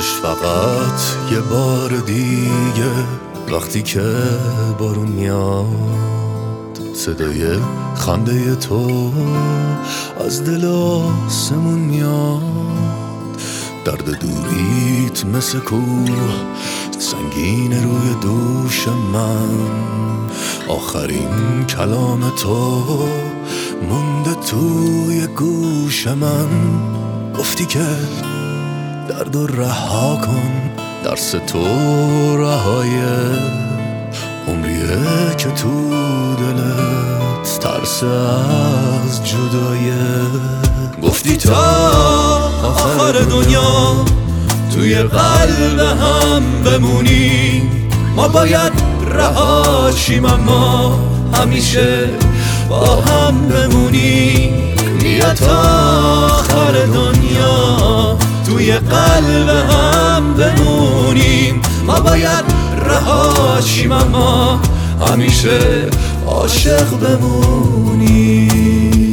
کاش فقط یه بار دیگه وقتی که بارون میاد صدای خنده تو از دل آسمون میاد. درد دوریت مثل کوه سنگین روی دوش من، آخرین کلام تو مونده توی گوش من. گفتی که درد و رها کن، درس تو رهای عمریه که تو دلت ترس از جدایه. گفتی تا آخر دنیا توی قلب هم بمونی، ما باید رهاشیم اما همیشه با هم بمونی. بیا تا آخر دنیا توی قلب هم بمونیم، ما باید رهاشیم اما همیشه عاشق بمونیم.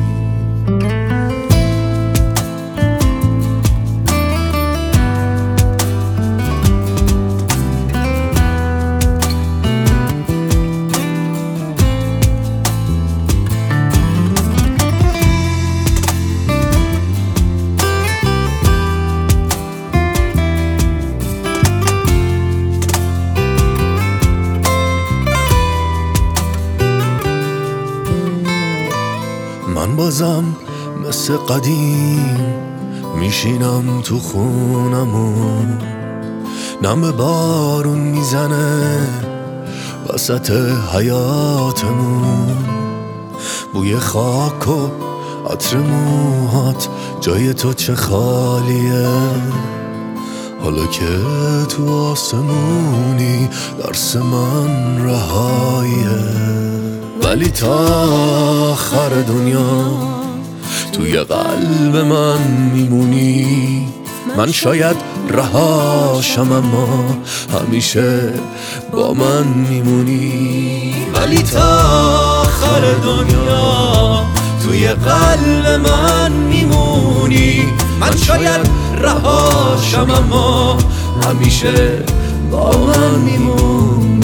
من بازم مثل قدیم میشینم تو خونمون، نم بارون میزنه وسط حیاتمون، بوی خاک و عطر موهات جای تو چه خالیه. حالا که تو آسمونی درس من رهاییه، ولی تا آخر دنیا توی قلب من میمونی. من شاید رهاشم اما همیشه با من میمونی. ولی تا آخر دنیا توی قلب من میمونی. من شاید رهاشم اما همیشه با من میمونی.